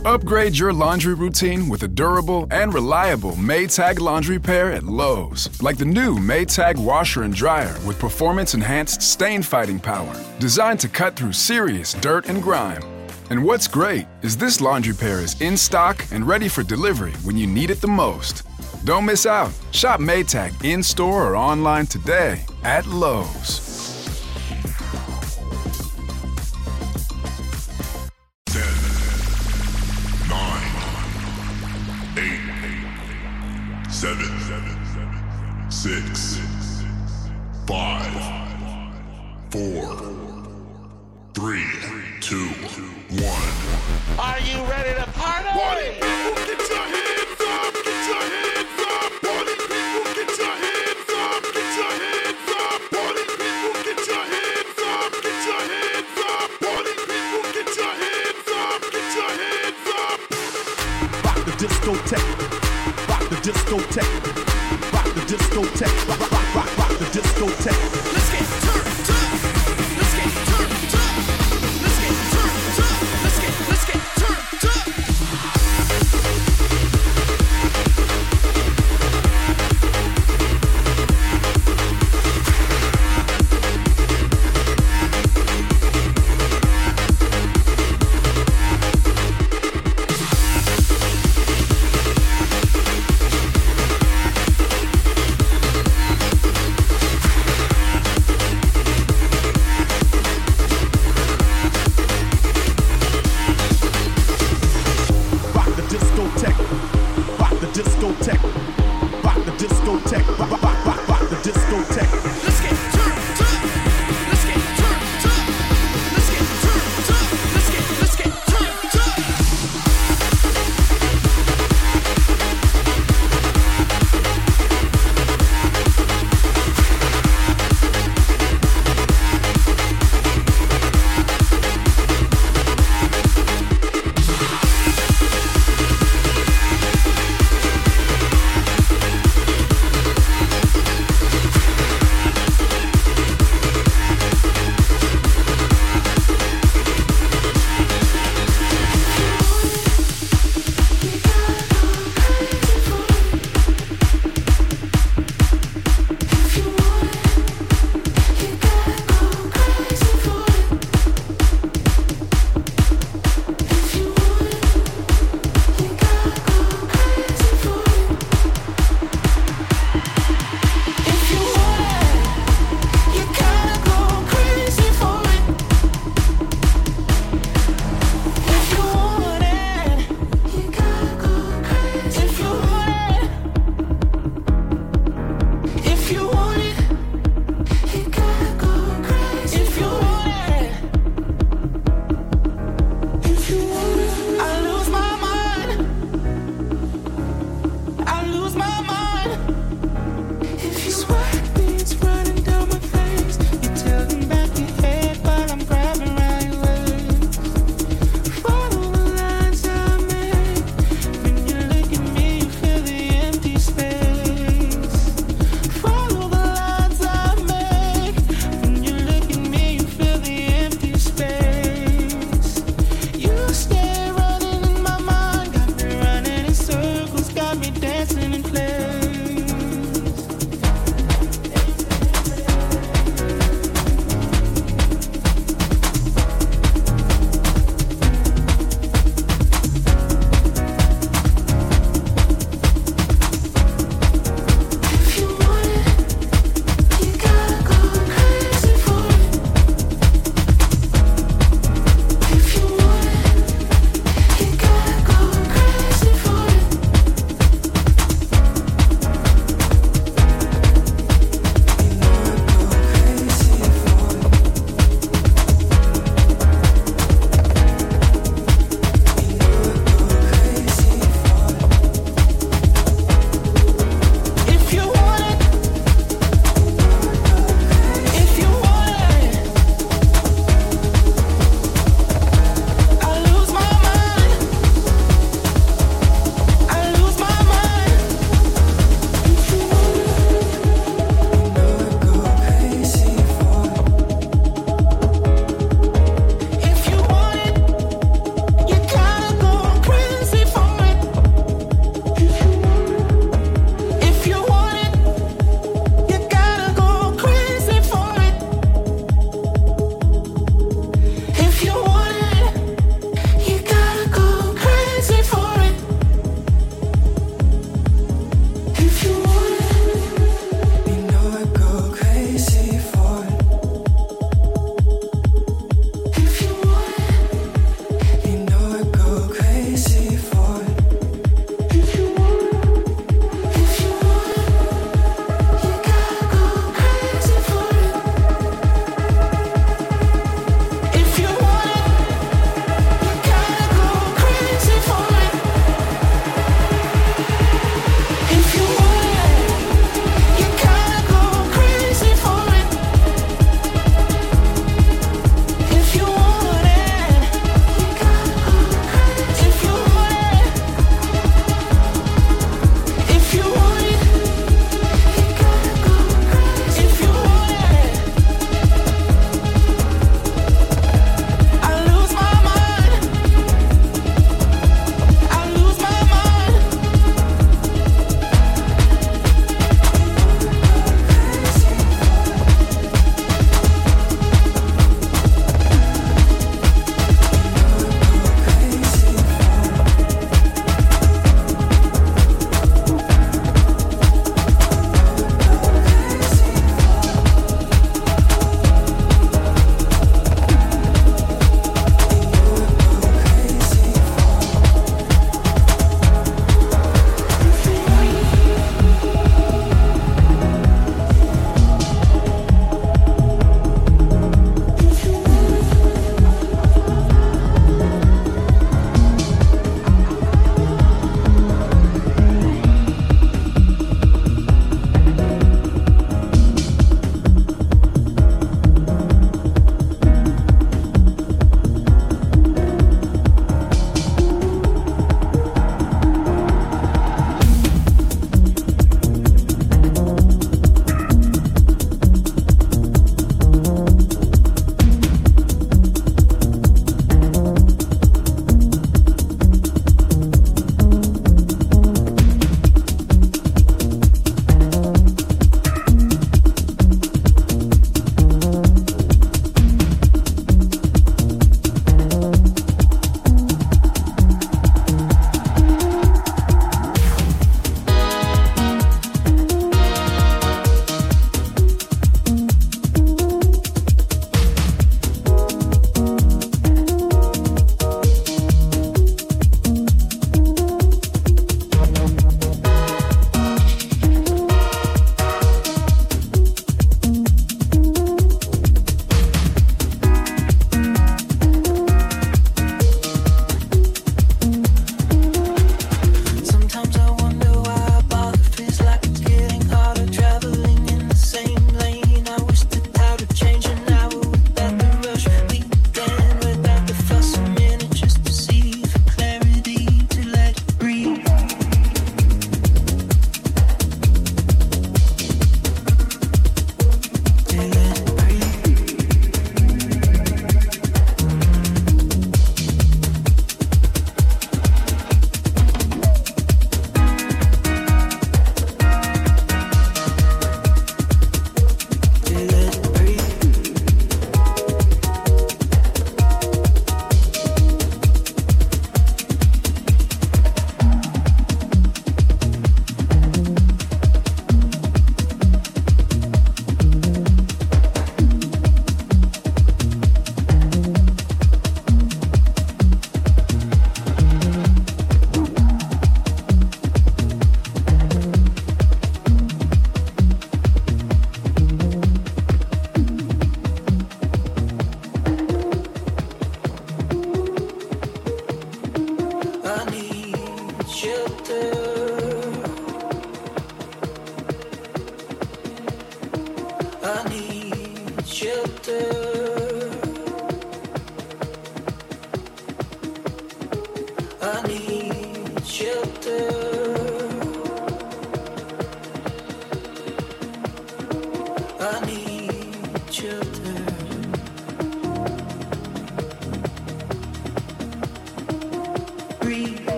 Upgrade your laundry routine with a durable and reliable Maytag laundry pair at Lowe's. Like the new Maytag washer and dryer with performance-enhanced stain-fighting power. Designed to cut through serious dirt and grime. And what's great is this laundry pair is in stock and ready for delivery when you need it the most. Don't miss out. Shop Maytag in-store or online today at Lowe's. 10, 9, 8, 7, 6, 5, 4, 3, 2, 1. Are you ready to party? Party people, get your hands up, get your hands up. Party people, get your hands up, get your hands up. Party people, get your hands up, get your hands up. Party people, get your hands up, get your hands up. Rock the discotheque, rock the discotheque, rock the discotheque, rock the discotheque. Let's get turned up. Let's get turned up. Let's get turned up. Let's get turned up.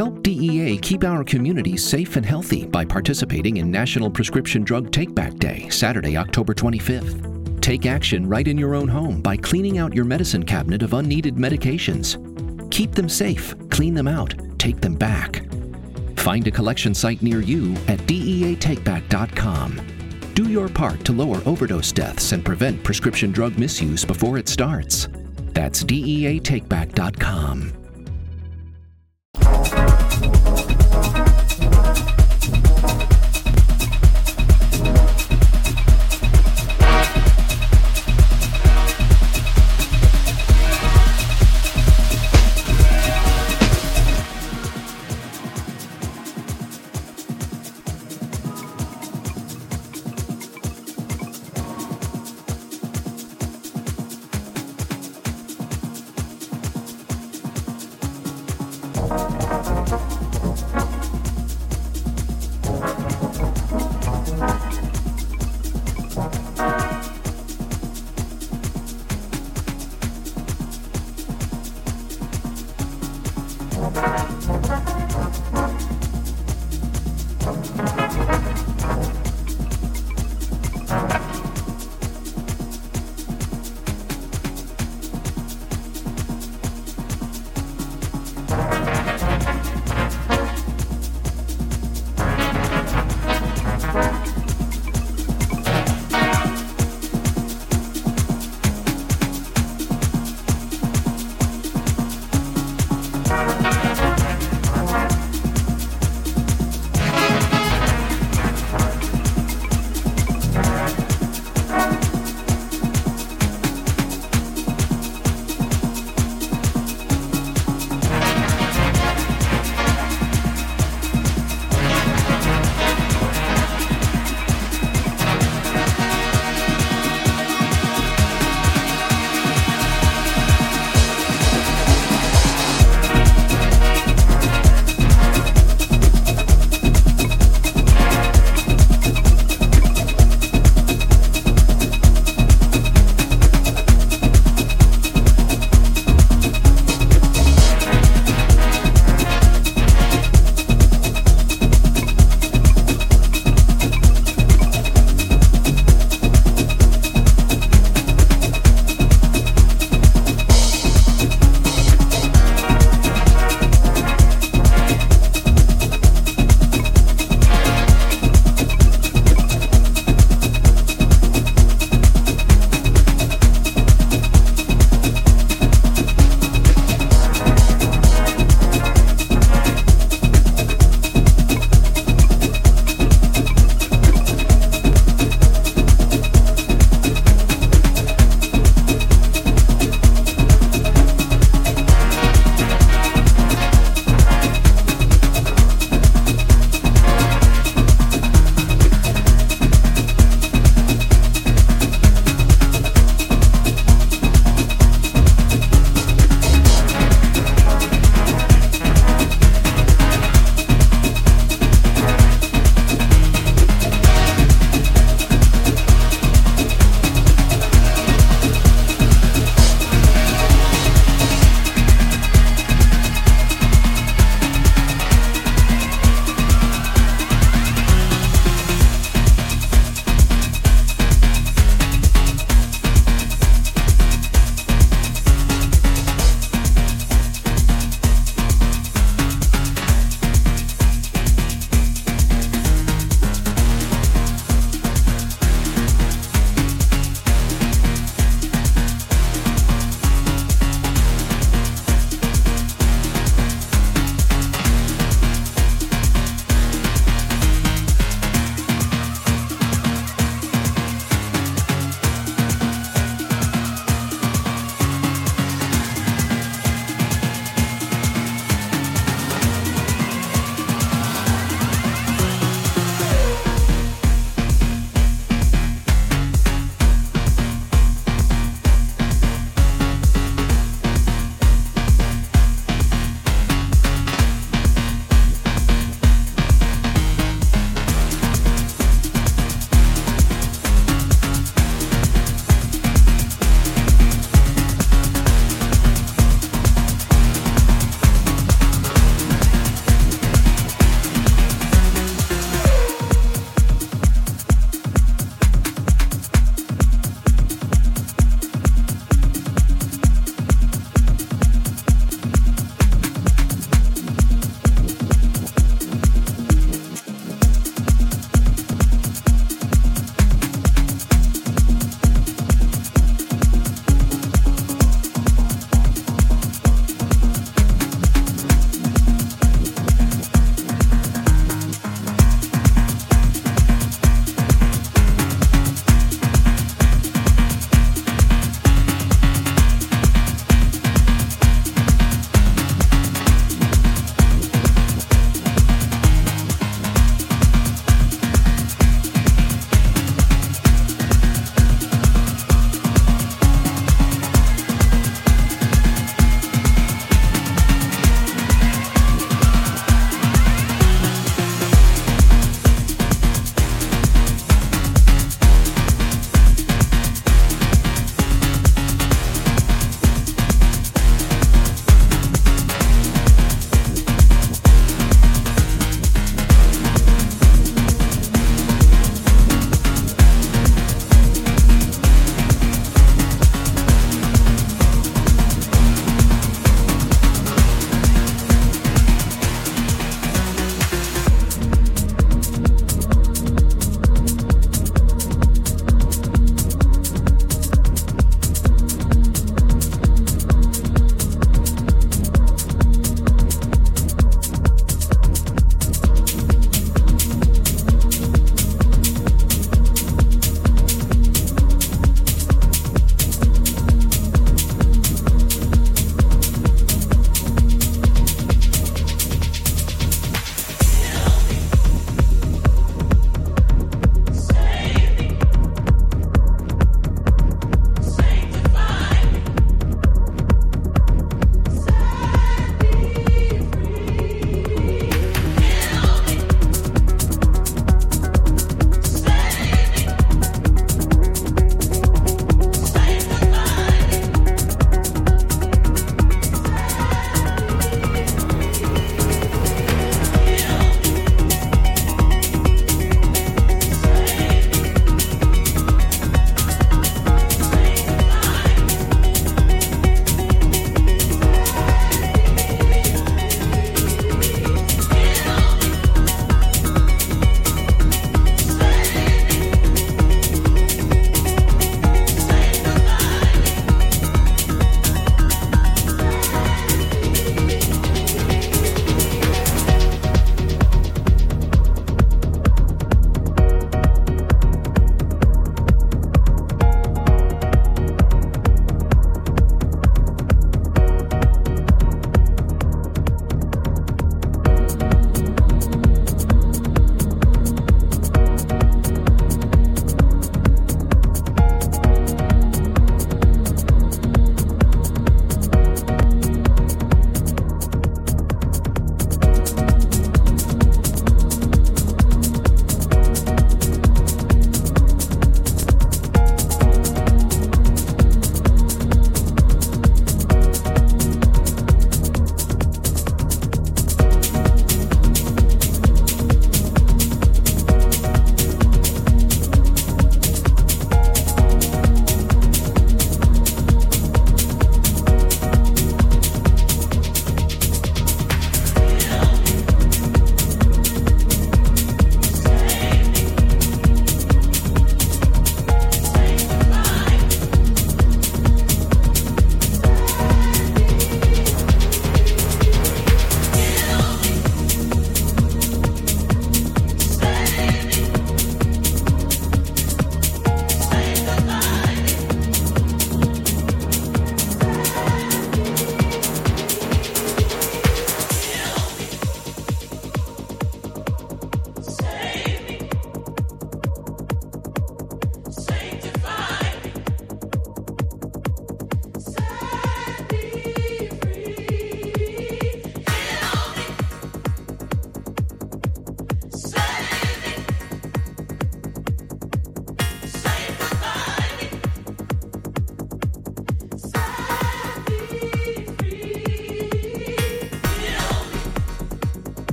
Help DEA keep our communities safe and healthy by participating in National Prescription Drug Take-Back Day, Saturday, October 25th. Take action right in your own home by cleaning out your medicine cabinet of unneeded medications. Keep them safe, clean them out, take them back. Find a collection site near you at DEATakeback.com. Do your part to lower overdose deaths and prevent prescription drug misuse before it starts. That's DEATakeback.com.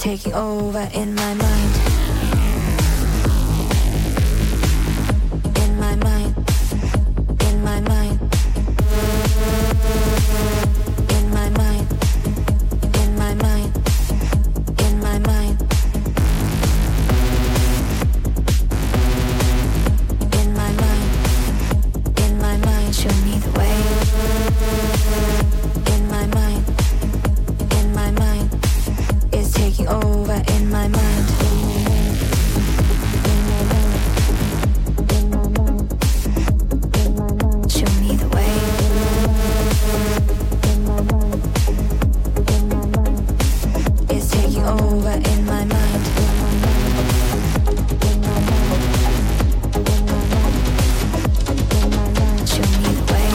taking over in my mind. In my mind. In my mind. In my mind. In my mind. In my mind. In my mind. In my mind. Show me the way. In my mind. In my mind. It's taking over in my mind. In my mind. In my mind. In my mind. Show me the way. In my mind. In my mind. It's taking over in my mind. In my mind. In my mind. In my mind. Show me the way.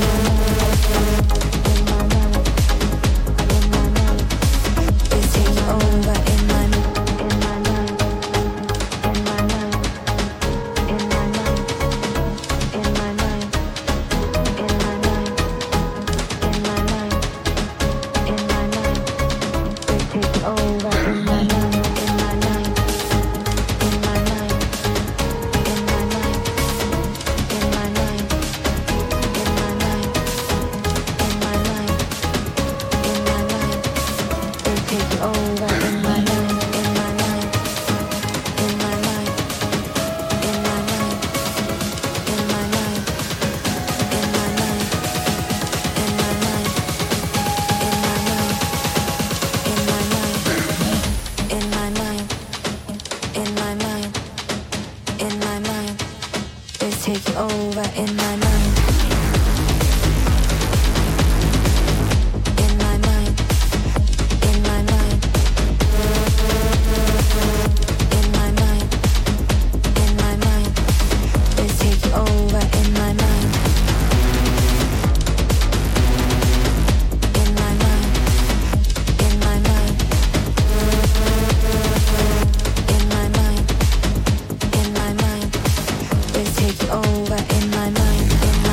In my mind. In my mind. It's taking over in my mind. In my mind. In my mind. In my mind. In my mind. In my mind. In my mind. In my mind. It's taking over in my mind. In my mind. In my mind. In my mind. In my mind. In my mind. In my mind. In my mind. It's taking over in my mind. In my mind. In my mind. In my mind. In my mind. In my mind. In my mind. In my mind. In my mind. In my mind. In my mind. In my mind. It's taking over in my mind. In my mind. In my mind. In my mind. In my mind. It's taking over in my mind. In my mind. In my mind. In my mind. In my mind. It's taking over in my mind. In my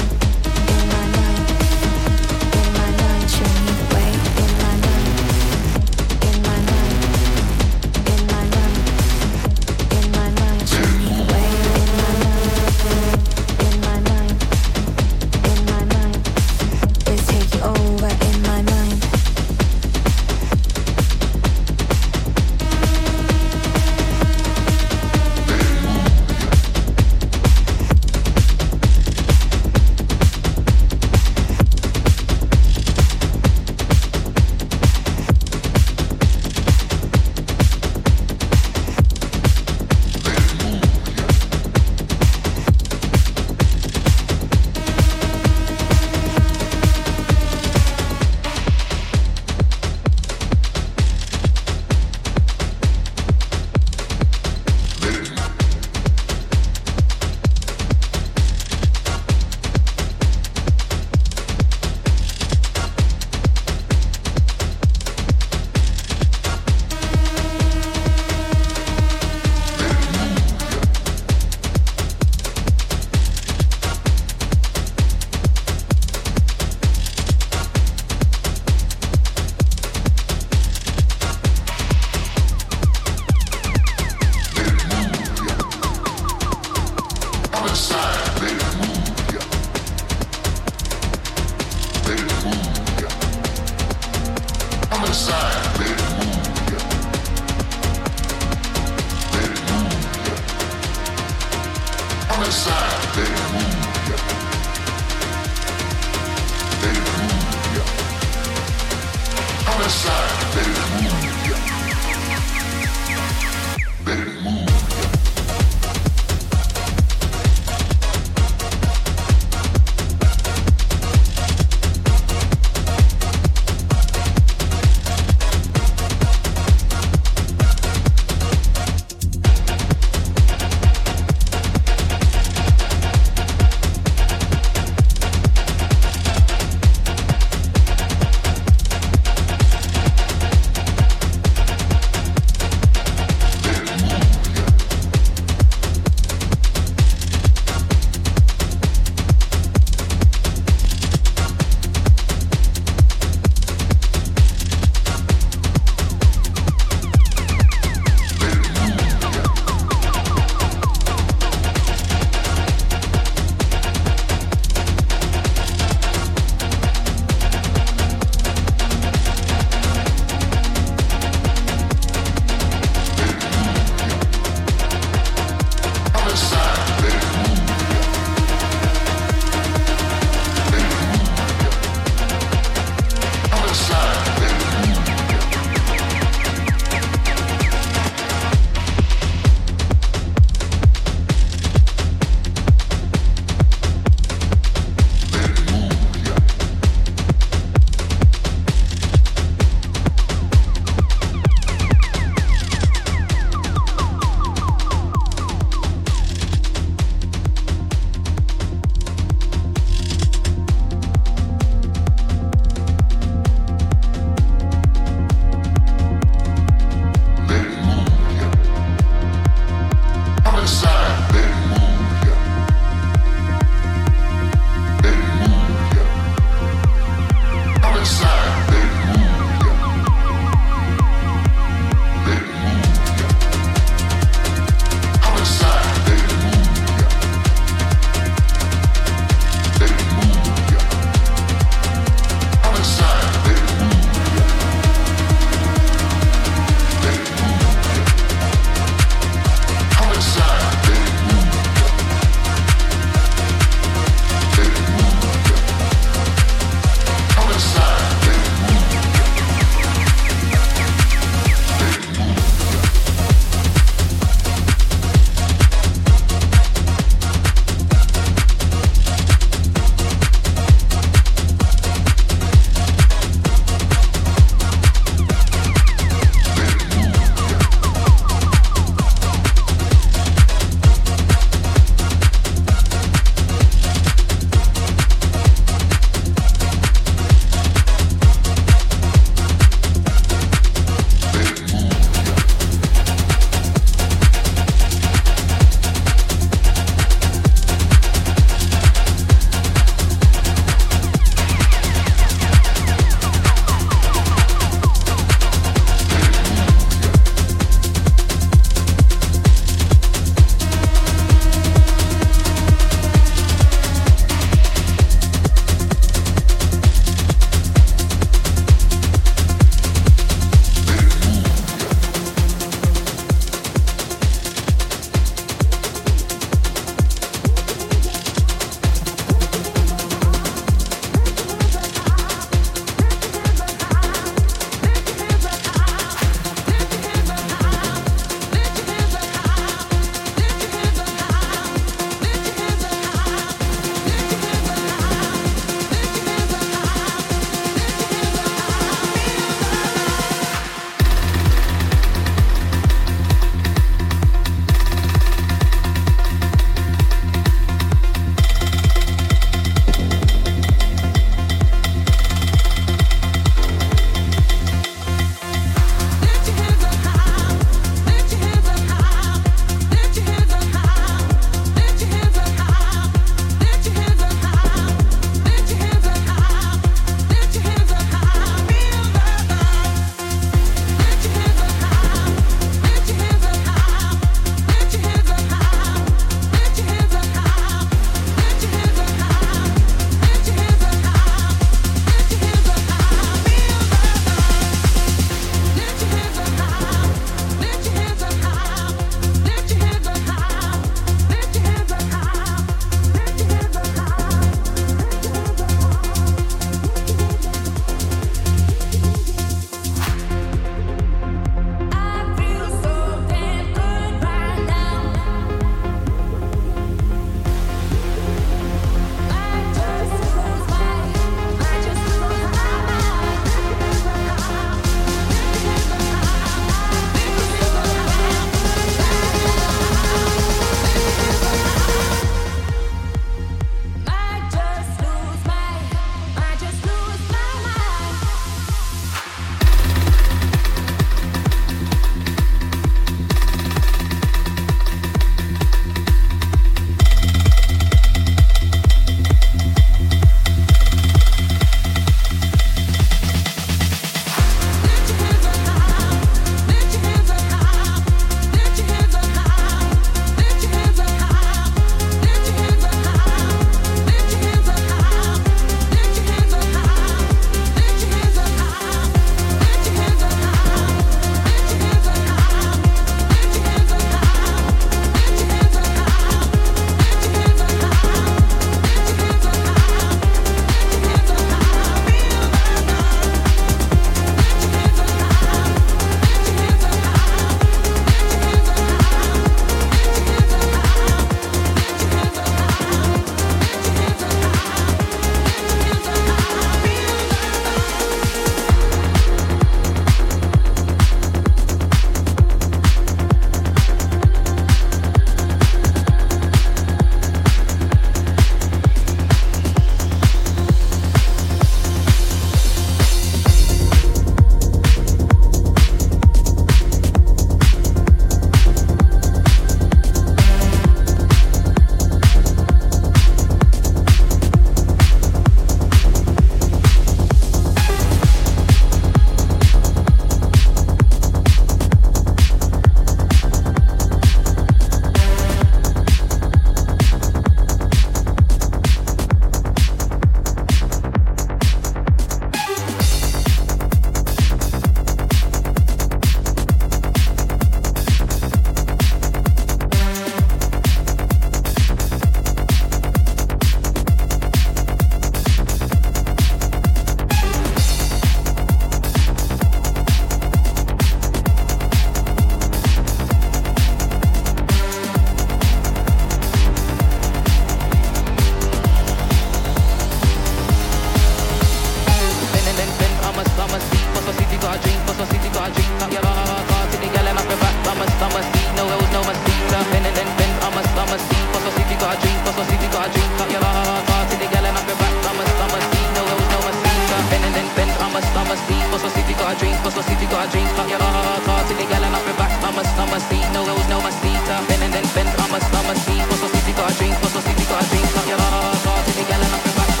got a drink, cause I see you got a drink. Up your heart to the gal and up your back. I'm a seat, no girls, no my seat. Bend and then bend, I'm a seat, cause I see you got a drink, cause I see you got a drink. Up your heart to the gal and up your back.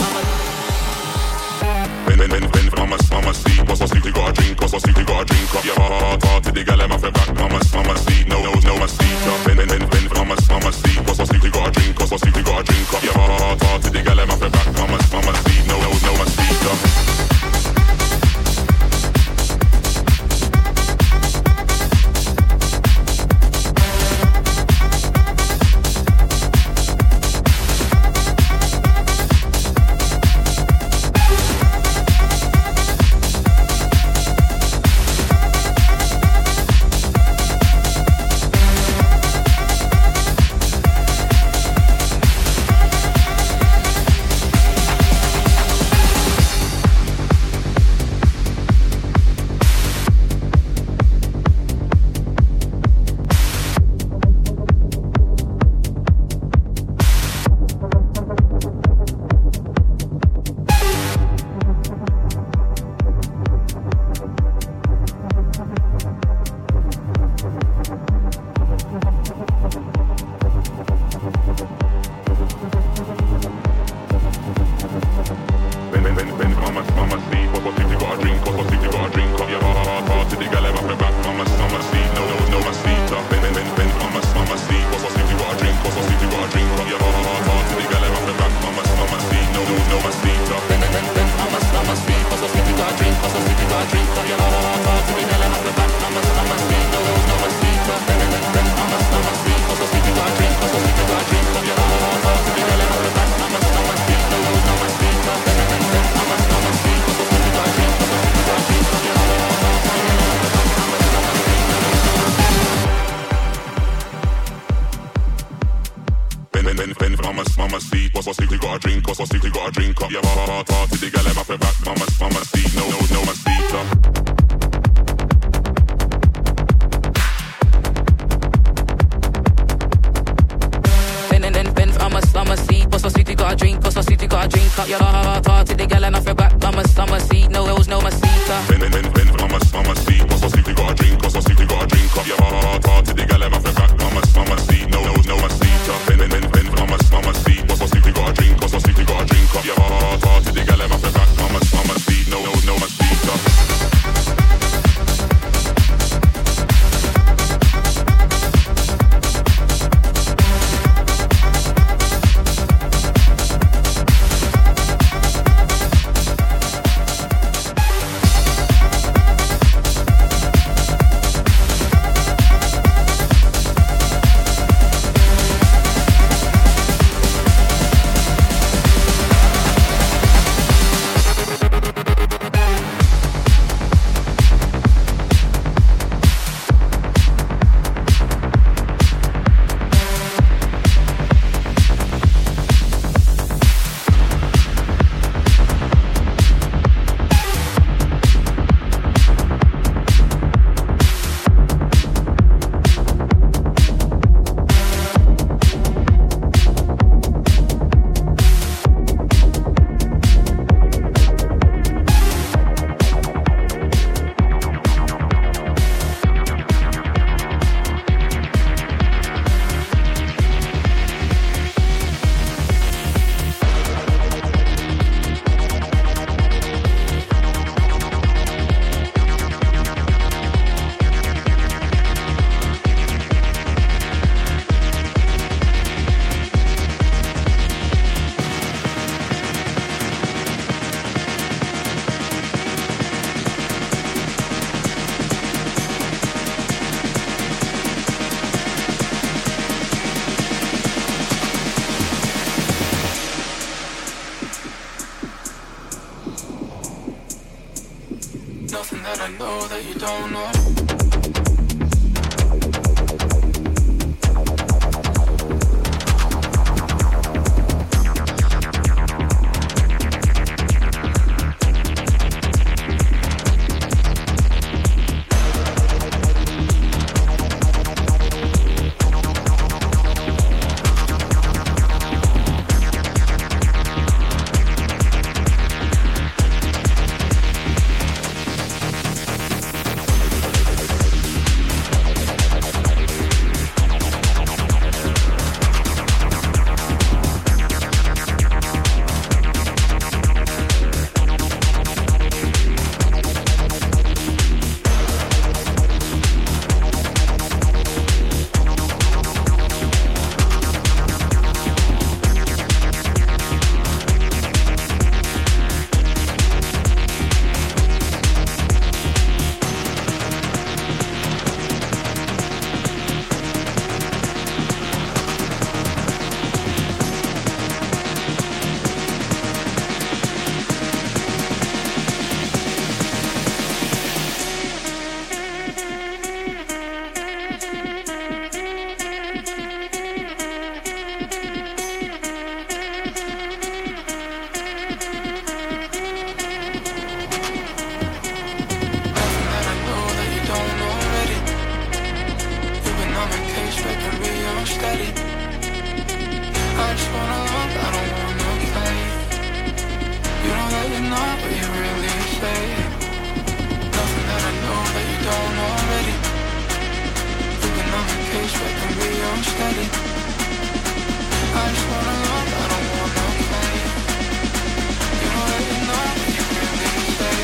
Bend, I'm a seat, cause I see you got a drink, cause I see you got a drink. Up your heart to the gal and up your back. I'm a seat, no my seat. Bend, I'm a seat, cause I see you got a drink, cause I see you got a drink. Up your heart to the gal and up your back. I'm a seat, no my seat. Mama seat, cause I see you got a drink, cause I see you got a drink. Up your heart to the gal up your back. Mama seat, no my seat. Bend, I'm a seat, cause I see you got a drink, cause I see you got a drink. Up your heart to the gal and off your back. Mama seat, no my seat. Bend, I'm a seat, cause I see you got a drink, cause I see you got a drink. Up your heart to the gal and off your back. Mama seat, no my seat. Bend, I'm a seat, cause I see you got a drink, cause I see you got a drink. Up your heart to the gal and off your back. Mama seat, no my seat. Nothing that I know that you don't know. I'm steady. I just wanna love, I don't wanna play. You don't really know me, you can really stay.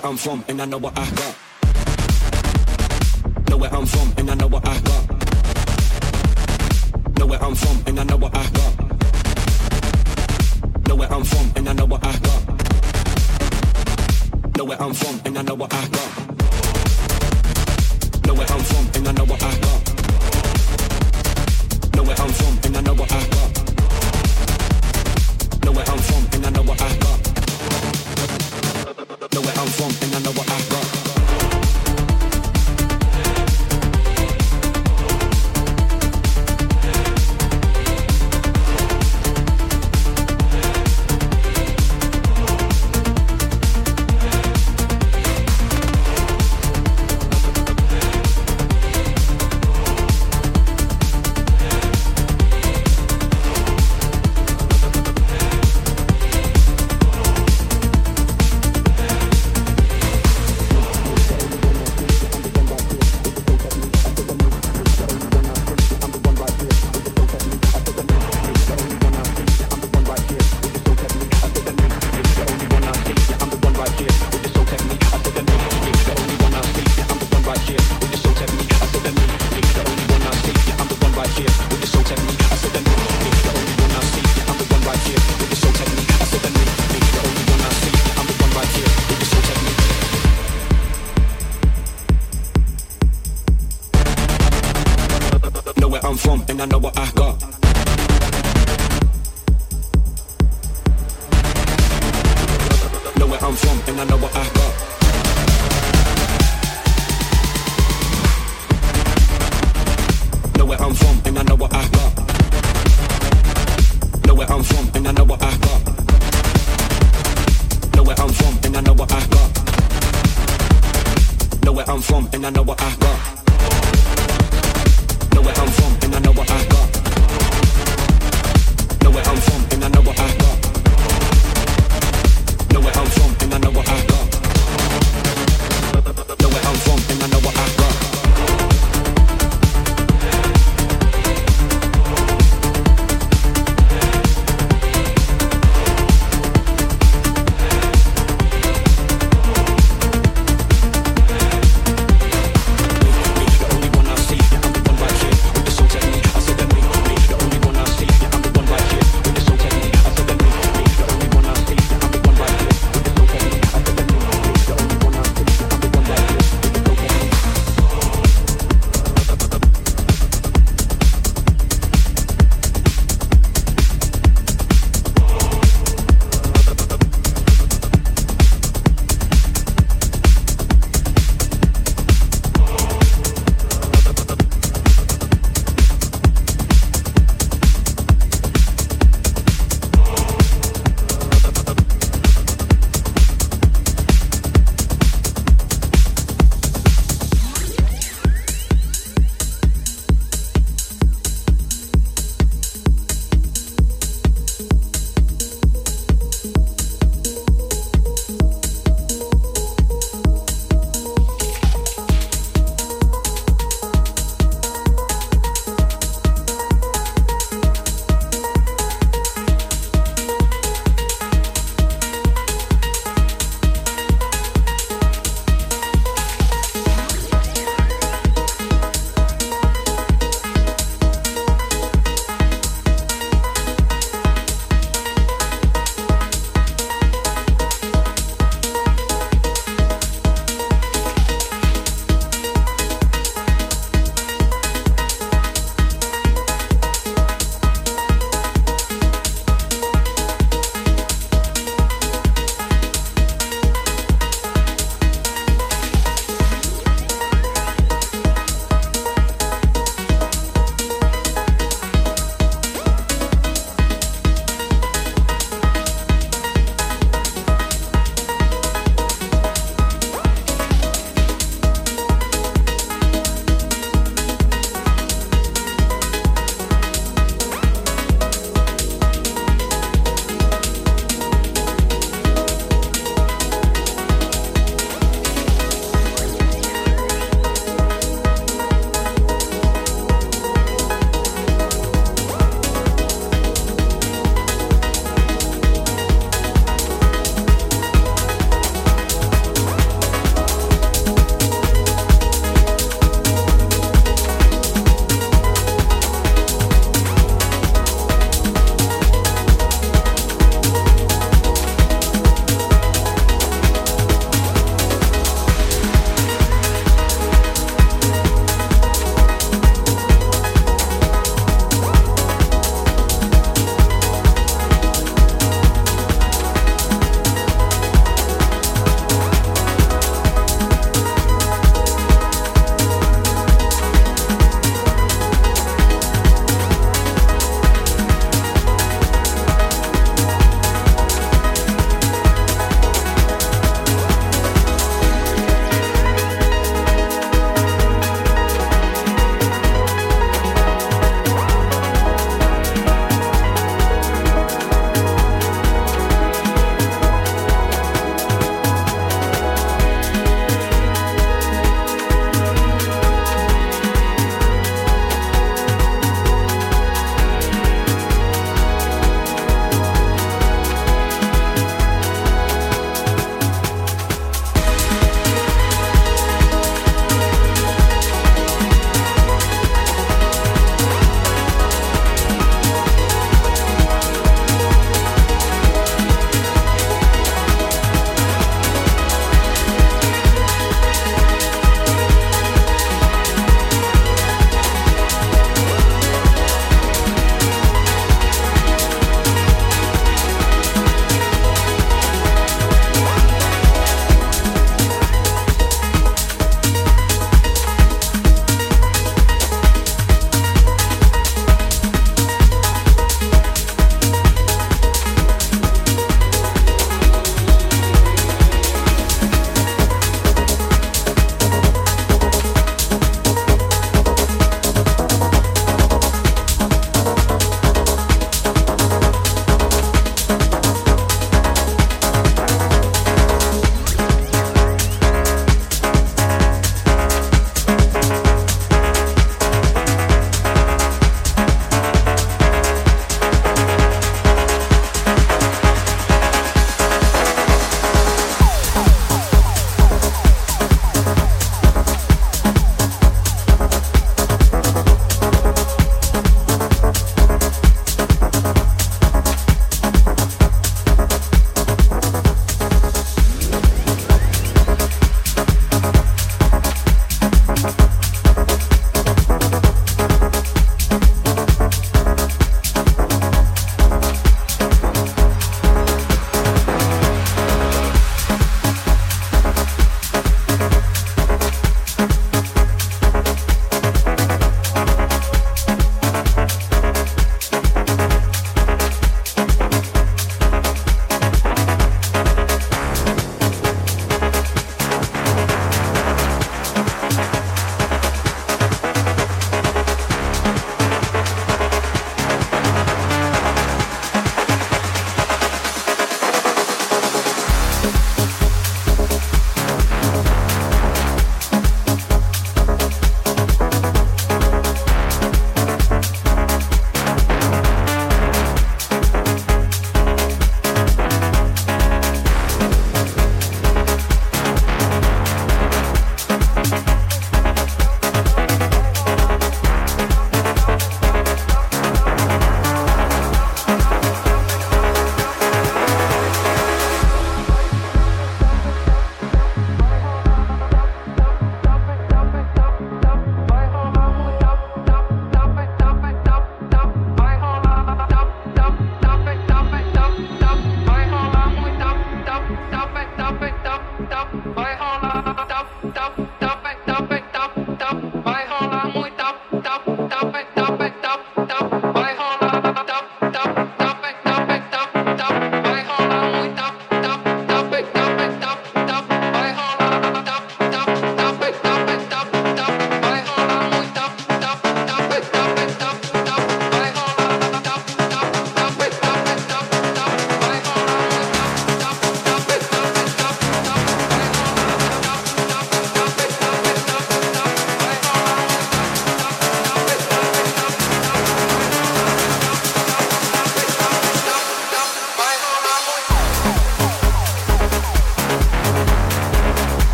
where I'm from, and I know what I got. Know where I'm from, and I know what I got. Know where I'm from, and I know what I got. Know where I'm from, and I know what I got. Know where I'm from, and I know what I got. Know where I'm from, and I know what I got. Know where I'm from, and I know what I got. Know where I'm from, and I know what I got. Know where I'm from, and I know what I got. I'm from, and I know what I got. Know where I'm from, and I know what I got. Know where I'm from, and I know what I got. Know where I'm from, and I know what I got. Know where I'm from, and I know what I got. Know where I'm from, and I know what I